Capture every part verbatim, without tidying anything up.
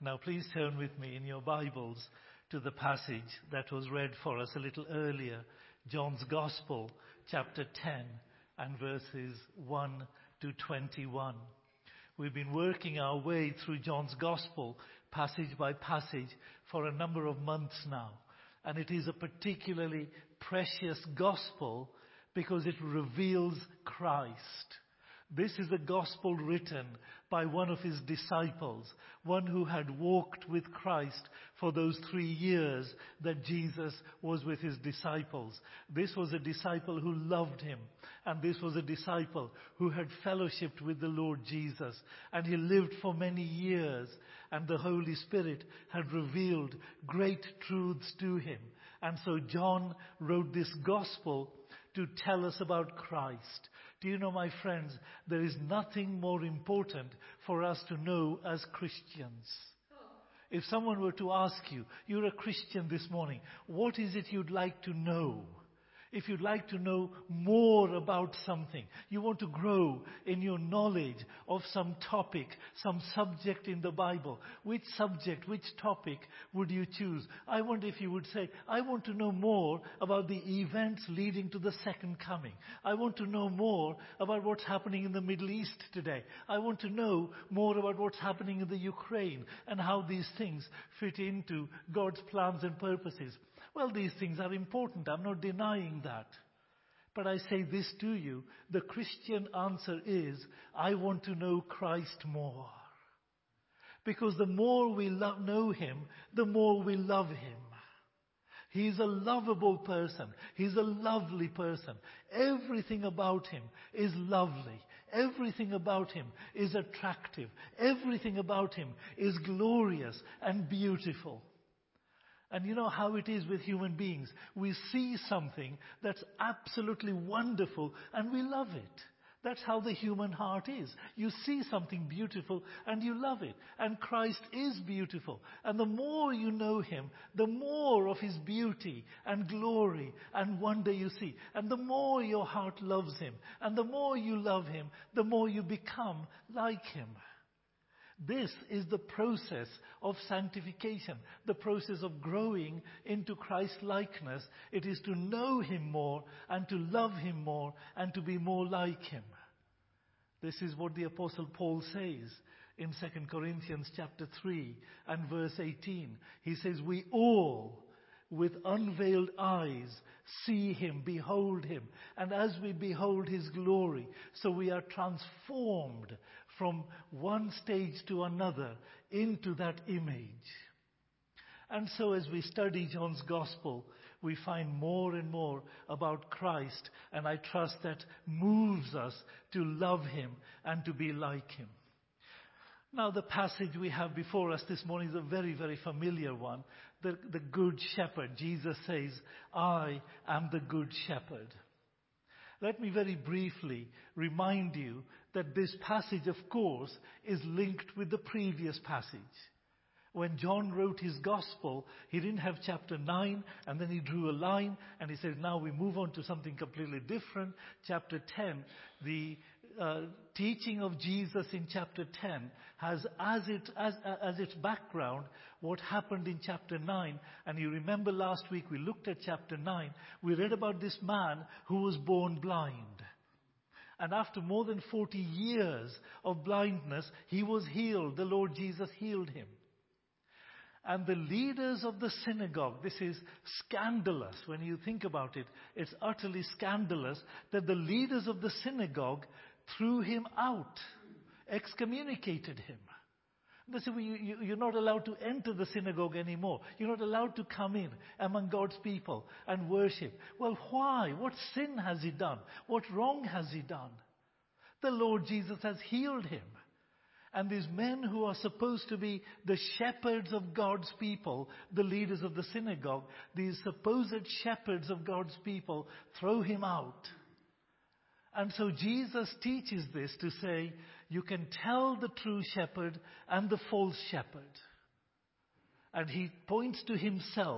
Now please turn with me in your Bibles to the passage that was read for us a little earlier, John's Gospel, chapter ten and verses one to twenty-one. We've been working our way through John's Gospel, passage by passage, for a number of months now. And it is a particularly precious Gospel because it reveals Christ. This is a Gospel written by one of his disciples, one who had walked with Christ for those three years that Jesus was with his disciples. This was a disciple who loved him, and this was a disciple who had fellowshiped with the Lord Jesus, and he lived for many years, and the Holy Spirit had revealed great truths to him. And so John wrote this Gospel to tell us about Christ. Do you know, my friends, there is nothing more important for us to know as Christians. If someone were to ask you, you're a Christian this morning, what is it you'd like to know? If you'd like to know more about something, you want to grow in your knowledge of some topic, some subject in the Bible, which subject, which topic would you choose? I wonder if you would say, I want to know more about the events leading to the second coming. I want to know more about what's happening in the Middle East today. I want to know more about what's happening in the Ukraine and how these things fit into God's plans and purposes. Well, these things are important. I'm not denying that. But I say this to you. The Christian answer is, I want to know Christ more. Because the more we lo- know him, the more we love him. He's a lovable person. He's a lovely person. Everything about him is lovely. Everything about him is attractive. Everything about him is glorious and beautiful. And you know how it is with human beings. We see something that's absolutely wonderful and we love it. That's how the human heart is. You see something beautiful and you love it. And Christ is beautiful. And the more you know him, the more of his beauty and glory and wonder you see. And the more your heart loves him. And the more you love him, the more you become like him. This is the process of sanctification, the process of growing into Christ-likeness. It is to know him more and to love him more and to be more like him. This is what the Apostle Paul says in Second Corinthians chapter three and verse eighteen. He says, we all with unveiled eyes see him, behold him. And as we behold his glory, so we are transformed from one stage to another into that image. And so as we study John's Gospel, we find more and more about Christ, and I trust that moves us to love him and to be like him. Now the passage we have before us this morning is a very, very familiar one. The, the Good Shepherd. Jesus says, I am the Good Shepherd. Let me very briefly remind you that this passage, of course, is linked with the previous passage. When John wrote his Gospel, he didn't have chapter nine, and then he drew a line, and he said, now we move on to something completely different. Chapter ten, the uh, teaching of Jesus in chapter ten has as, it, as, as its background what happened in chapter nine. And you remember last week we looked at chapter nine. We read about this man who was born blind. And after more than forty years of blindness, he was healed. The Lord Jesus healed him. And the leaders of the synagogue, this is scandalous when you think about it. It's utterly scandalous that the leaders of the synagogue threw him out, excommunicated him. They said, well, you, you, you're not allowed to enter the synagogue anymore. You're not allowed to come in among God's people and worship. Well, why? What sin has he done? What wrong has he done? The Lord Jesus has healed him. And these men who are supposed to be the shepherds of God's people, the leaders of the synagogue, these supposed shepherds of God's people, throw him out. And so Jesus teaches this to say, you can tell the true shepherd and the false shepherd. And he points to himself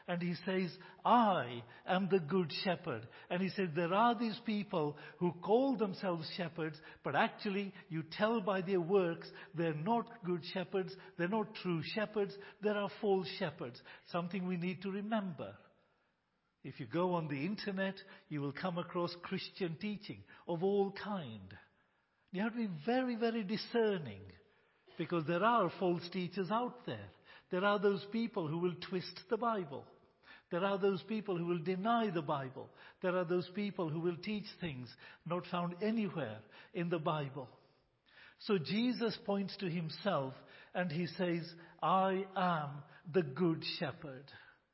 And he says, I am the good shepherd. And he says, there are these people who call themselves shepherds, but actually you tell by their works they're not good shepherds, they're not true shepherds, there are false shepherds. Something we need to remember. If you go on the internet, you will come across Christian teaching of all kind. You have to be very, very discerning, because there are false teachers out there. There are those people who will twist the Bible. There are those people who will deny the Bible. There are those people who will teach things not found anywhere in the Bible. So Jesus points to himself and he says, I am the good shepherd.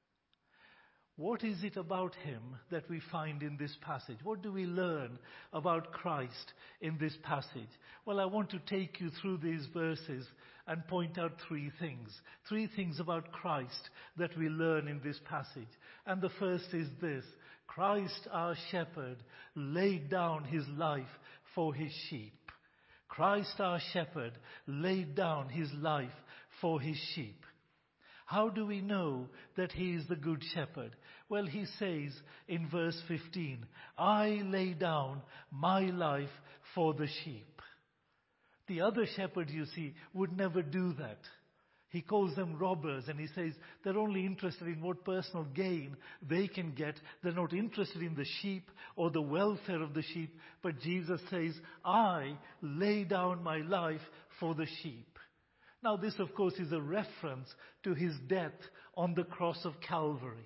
What is it about him that we find in this passage? What do we learn about Christ in this passage? Well, I want to take you through these verses and point out three things. Three things about Christ that we learn in this passage. And the first is this: Christ, our shepherd, laid down his life for his sheep. Christ, our shepherd, laid down his life for his sheep. How do we know that he is the good shepherd? Well, he says in verse fifteen, I lay down my life for the sheep. The other shepherds, you see, would never do that. He calls them robbers, and he says they're only interested in what personal gain they can get. They're not interested in the sheep or the welfare of the sheep. But Jesus says, I lay down my life for the sheep. Now this, of course, is a reference to his death on the cross of Calvary.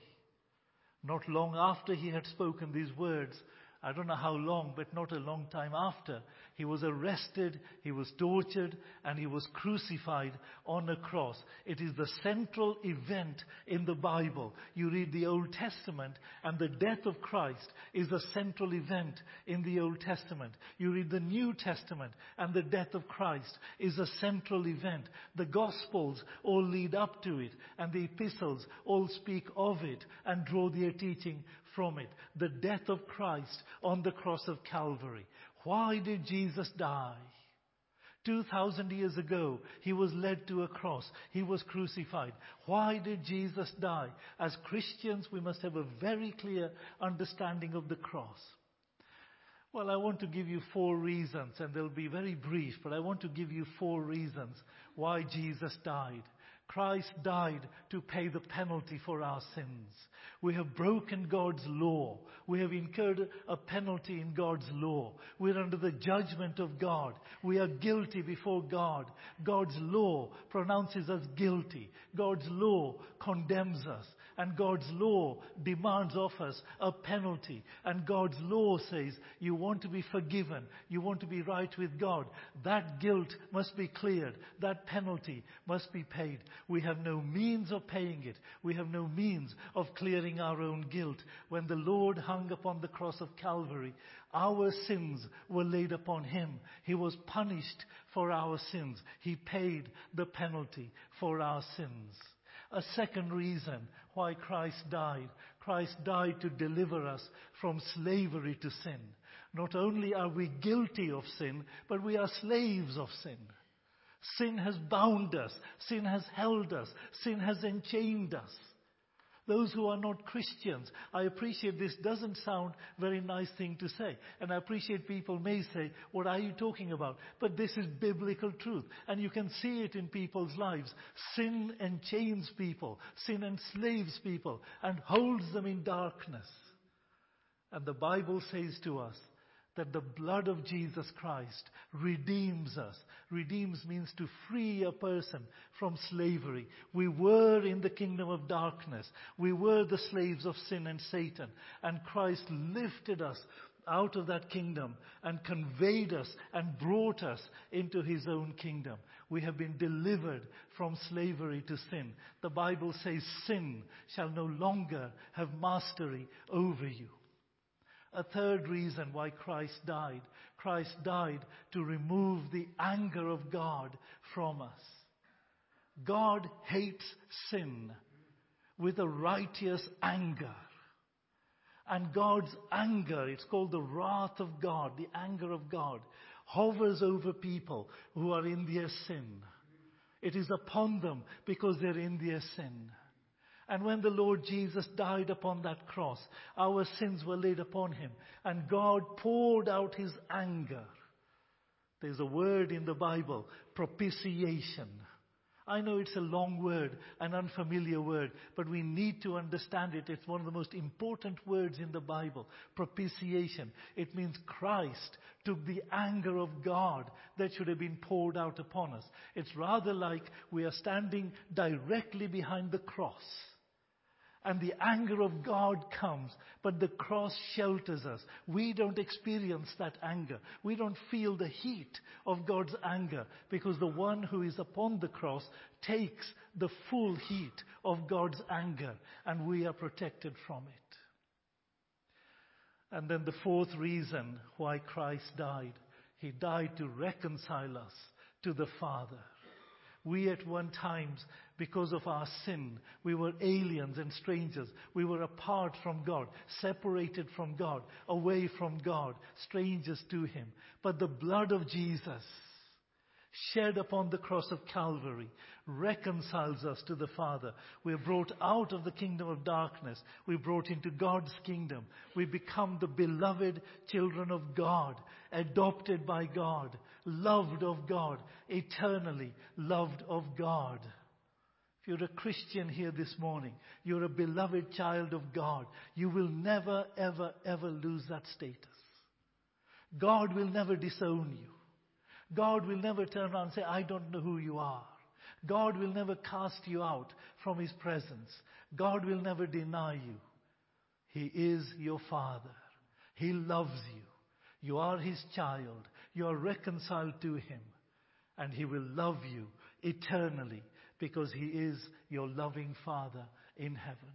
Not long after he had spoken these words, I don't know how long, but not a long time after, he was arrested, he was tortured, and he was crucified on a cross. It is the central event in the Bible. You read the Old Testament, and the death of Christ is a central event in the Old Testament. You read the New Testament, and the death of Christ is a central event. The Gospels all lead up to it, and the epistles all speak of it and draw their teaching from it. The death of Christ on the cross of Calvary. Why did Jesus die? Two thousand years ago, he was led to a cross. He was crucified. Why did Jesus die? As Christians, we must have a very clear understanding of the cross. Well, I want to give you four reasons, and they'll be very brief, but I want to give you four reasons why Jesus died. Christ died to pay the penalty for our sins. We have broken God's law. We have incurred a penalty in God's law. We're under the judgment of God. We are guilty before God. God's law pronounces us guilty. God's law condemns us. And God's law demands of us a penalty. And God's law says, you want to be forgiven, you want to be right with God, that guilt must be cleared, that penalty must be paid. We have no means of paying it. We have no means of clearing our own guilt. When the Lord hung upon the cross of Calvary, our sins were laid upon him. He was punished for our sins. He paid the penalty for our sins. A second reason why Christ died. Christ died to deliver us from slavery to sin. Not only are we guilty of sin, but we are slaves of sin. Sin has bound us. Sin has held us. Sin has enchained us. Those who are not Christians, I appreciate this doesn't sound a very nice thing to say. And I appreciate people may say, what are you talking about? But this is biblical truth. And you can see it in people's lives. Sin enchains people. Sin enslaves people and holds them in darkness. And the Bible says to us that the blood of Jesus Christ redeems us. Redeems means to free a person from slavery. We were in the kingdom of darkness. We were the slaves of sin and Satan. And Christ lifted us out of that kingdom and conveyed us and brought us into his own kingdom. We have been delivered from slavery to sin. The Bible says sin shall no longer have mastery over you. A third reason why Christ died. Christ died to remove the anger of God from us. God hates sin with a righteous anger. And God's anger, it's called the wrath of God, the anger of God, hovers over people who are in their sin. It is upon them because they're in their sin. And when the Lord Jesus died upon that cross, our sins were laid upon him, and God poured out his anger. There's a word in the Bible, propitiation. I know it's a long word, an unfamiliar word, but we need to understand it. It's one of the most important words in the Bible, propitiation. It means Christ took the anger of God that should have been poured out upon us. It's rather like we are standing directly behind the cross. And the anger of God comes, but the cross shelters us. We don't experience that anger. We don't feel the heat of God's anger, because the one who is upon the cross takes the full heat of God's anger, and we are protected from it. And then the fourth reason why Christ died, he died to reconcile us to the Father. We at one time, because of our sin, we were aliens and strangers. We were apart from God, separated from God, away from God, strangers to him. But the blood of Jesus, shed upon the cross of Calvary, reconciles us to the Father. We are brought out of the kingdom of darkness. We are brought into God's kingdom. We become the beloved children of God, adopted by God, loved of God, eternally loved of God. If you're a Christian here this morning, you're a beloved child of God. You will never, ever, ever lose that status. God will never disown you. God will never turn around and say, I don't know who you are. God will never cast you out from his presence. God will never deny you. He is your Father. He loves you. You are his child. You are reconciled to him. And he will love you eternally, because he is your loving Father in heaven.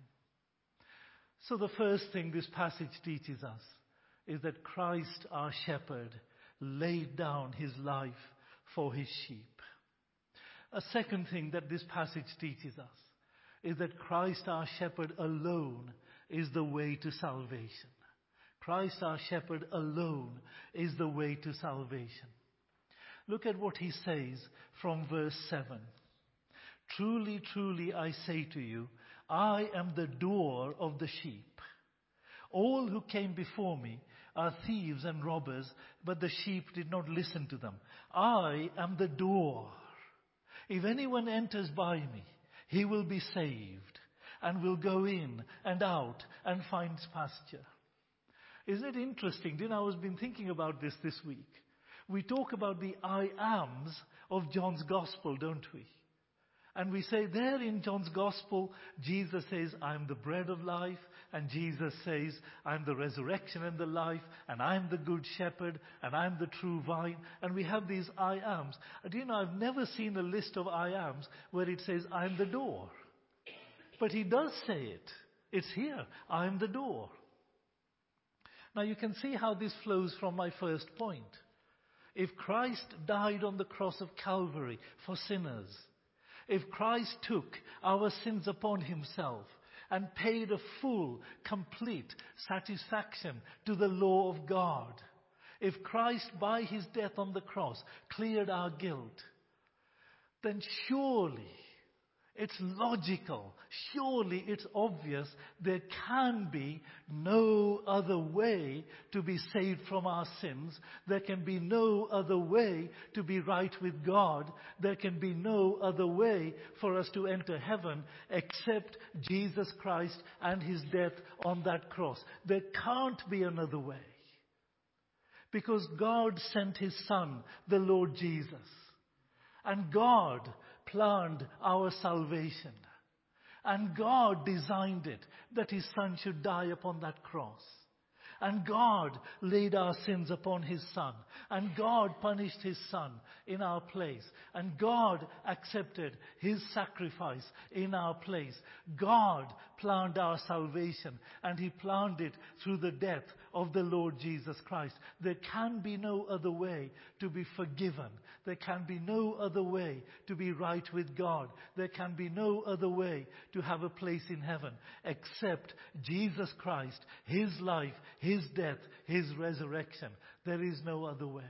So the first thing this passage teaches us is that Christ, our shepherd, laid down his life for his sheep. A second thing that this passage teaches us is that Christ, our shepherd alone, is the way to salvation. Christ, our shepherd alone, is the way to salvation. Look at what he says from verse seven. Truly, truly, I say to you, I am the door of the sheep. All who came before me are thieves and robbers, but the sheep did not listen to them. I am the door. If anyone enters by me, he will be saved, and will go in and out and finds pasture. Isn't it interesting? You know, I was been thinking about this this week. We talk about the I ams of John's Gospel, don't we? And we say there in John's Gospel, Jesus says, I am the bread of life. And Jesus says, I am the resurrection and the life. And I am the good shepherd. And I am the true vine. And we have these I ams. Do you know, I've never seen a list of I ams where it says, I am the door. But he does say it. It's here. I am the door. Now you can see how this flows from my first point. If Christ died on the cross of Calvary for sinners, if Christ took our sins upon himself and paid a full, complete satisfaction to the law of God, if Christ by his death on the cross cleared our guilt, then surely it's logical, surely it's obvious there can be no other way to be saved from our sins. There can be no other way to be right with God. There can be no other way for us to enter heaven except Jesus Christ and his death on that cross. There can't be another way. Because God sent his Son, the Lord Jesus. And God planned our salvation. And God designed it that his Son should die upon that cross. And God laid our sins upon his Son. And God punished his Son in our place. And God accepted his sacrifice in our place. God planned our salvation. And he planned it through the death of the Lord Jesus Christ. There can be no other way to be forgiven. There can be no other way to be right with God. There can be no other way to have a place in heaven except Jesus Christ, his life, his death, his resurrection. There is no other way.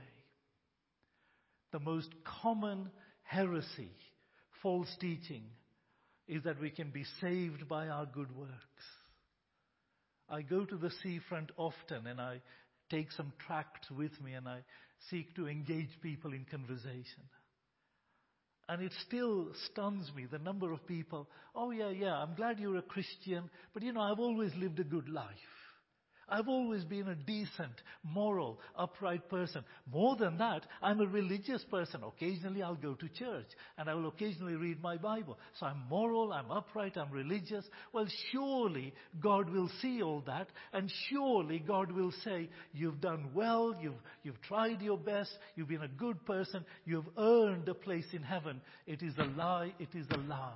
The most common heresy, false teaching, is that we can be saved by our good works. I go to the seafront often and I take some tracts with me and I seek to engage people in conversation. And it still stuns me, the number of people, oh yeah, yeah, I'm glad you're a Christian, but you know, I've always lived a good life. I've always been a decent, moral, upright person. More than that, I'm a religious person. Occasionally I'll go to church and I will occasionally read my Bible. So I'm moral, I'm upright, I'm religious. Well, surely God will see all that, and surely God will say, you've done well, you've, you've tried your best, you've been a good person, you've earned a place in heaven. It is a lie, it is a lie.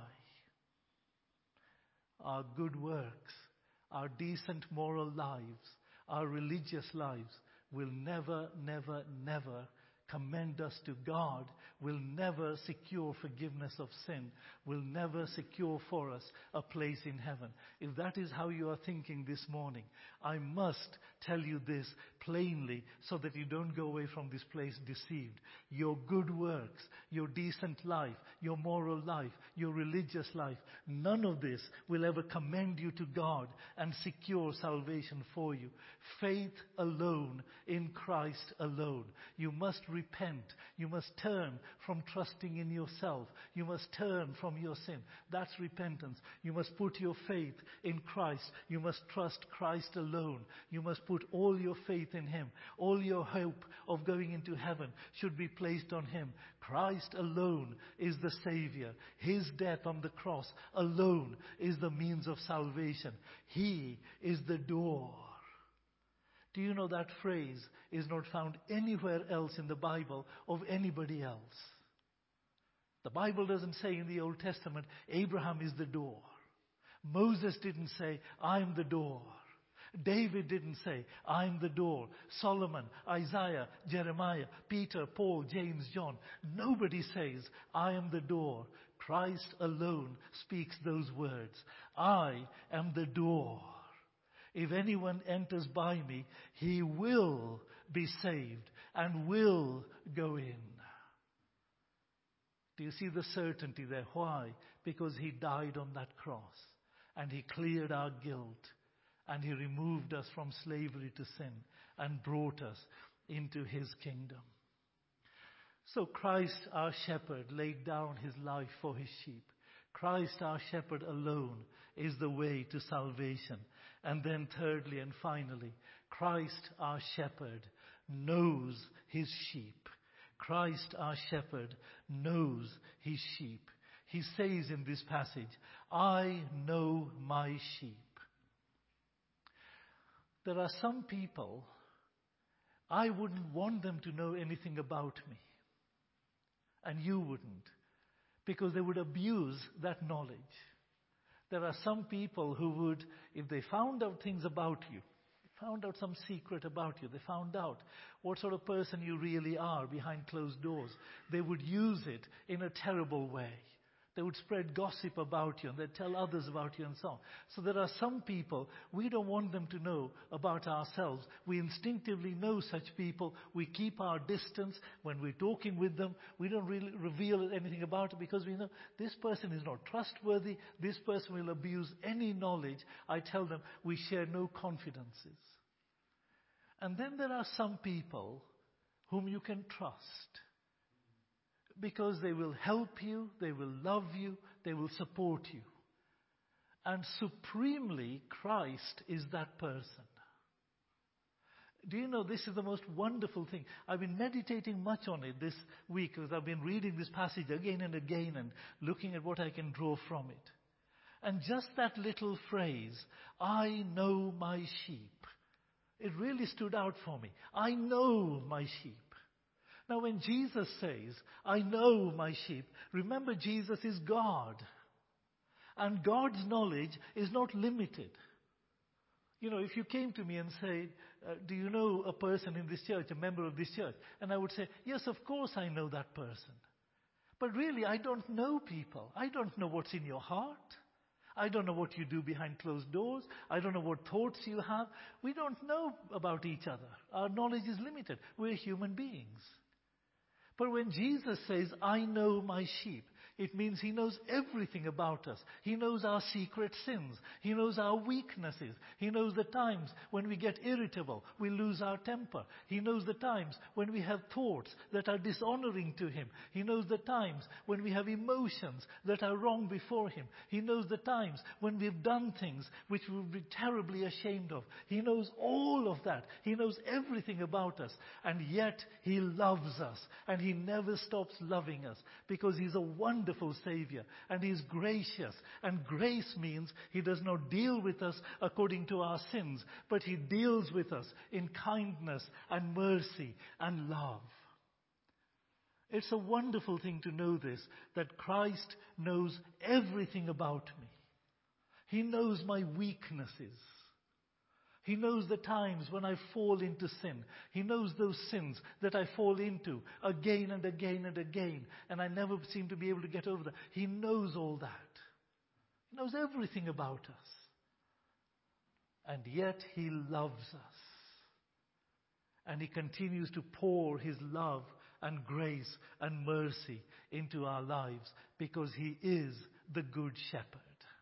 Our good works, our decent moral lives, our religious lives will never, never, never commend us to God, will never secure forgiveness of sin, will never secure for us a place in heaven. If that is how you are thinking this morning, I must tell you this plainly so that you don't go away from this place deceived. Your good works, your decent life, your moral life, your religious life, none of this will ever commend you to God and secure salvation for you. Faith alone in Christ alone. You must repent. You must turn from trusting in yourself. You must turn from your sin. That's repentance. You must put your faith in Christ. You must trust Christ alone. You must put all your faith in Him. All your hope of going into heaven should be placed on Him. Christ alone is the Savior. His death on the cross alone is the means of salvation. He is the door. Do you know that phrase is not found anywhere else in the Bible of anybody else? The Bible doesn't say in the Old Testament, Abraham is the door. Moses didn't say, I'm the door. David didn't say, I'm the door. Solomon, Isaiah, Jeremiah, Peter, Paul, James, John. Nobody says, I am the door. Christ alone speaks those words. I am the door. If anyone enters by me, he will be saved and will go in. Do you see the certainty there? Why? Because He died on that cross and He cleared our guilt and He removed us from slavery to sin and brought us into His kingdom. So Christ our shepherd laid down His life for His sheep. Christ our shepherd alone is the way to salvation. And then thirdly and finally, Christ our shepherd knows His sheep. Christ our shepherd knows His sheep. He says in this passage, I know my sheep. There are some people, I wouldn't want them to know anything about me. And you wouldn't, because they would abuse that knowledge. There are some people who would, if they found out things about you, found out some secret about you, they found out what sort of person you really are behind closed doors, they would use it in a terrible way. They would spread gossip about you and they'd tell others about you and so on. So there are some people, we don't want them to know about ourselves. We instinctively know such people. We keep our distance when we're talking with them. We don't really reveal anything about it because we know this person is not trustworthy. This person will abuse any knowledge. I tell them we share no confidences. And then there are some people whom you can trust. Because they will help you, they will love you, they will support you. And supremely, Christ is that person. Do you know, this is the most wonderful thing. I've been meditating much on it this week because I've been reading this passage again and again and looking at what I can draw from it. And just that little phrase, I know my sheep, it really stood out for me. I know my sheep. Now when Jesus says, I know my sheep, remember Jesus is God. And God's knowledge is not limited. You know, if you came to me and said, uh, do you know a person in this church, a member of this church? And I would say, yes, of course I know that person. But really, I don't know people. I don't know what's in your heart. I don't know what you do behind closed doors. I don't know what thoughts you have. We don't know about each other. Our knowledge is limited. We're human beings. But when Jesus says, I know my sheep, It means he knows everything about us. He knows our secret sins. He knows our weaknesses. He knows the times when we get irritable, we lose our temper. He knows the times when we have thoughts that are dishonoring to him. He knows the times when we have emotions that are wrong before him. He knows the times when we've done things which we would be terribly ashamed of. He knows all of that. He knows everything about us. And yet he loves us. And he never stops loving us because he's a wonderful Wonderful Savior, and he's gracious. And grace means he does not deal with us according to our sins, but he deals with us in kindness and mercy and love. It's a wonderful thing to know this, that Christ knows everything about me. He knows my weaknesses. He knows the times when I fall into sin. He knows those sins that I fall into again and again and again, and I never seem to be able to get over that. He knows all that. He knows everything about us. And yet he loves us. And he continues to pour his love and grace and mercy into our lives because he is the good shepherd.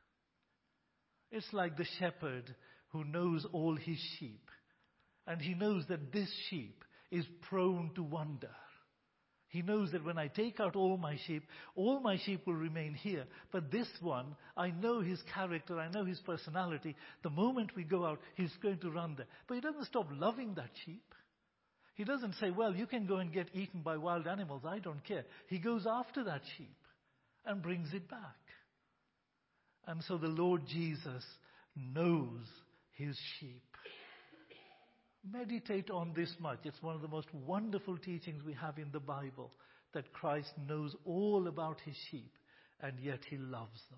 It's like the shepherd who knows all his sheep. And he knows that this sheep is prone to wander. He knows that when I take out all my sheep, all my sheep will remain here. But this one, I know his character, I know his personality. The moment we go out, he's going to run there. But he doesn't stop loving that sheep. He doesn't say, well, you can go and get eaten by wild animals, I don't care. He goes after that sheep and brings it back. And so the Lord Jesus knows his sheep. Meditate on this much. It's one of the most wonderful teachings we have in the Bible, that Christ knows all about his sheep and yet he loves them.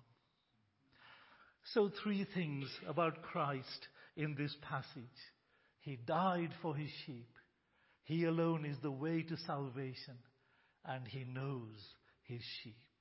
So three things about Christ in this passage. He died for his sheep. He alone is the way to salvation, and he knows his sheep.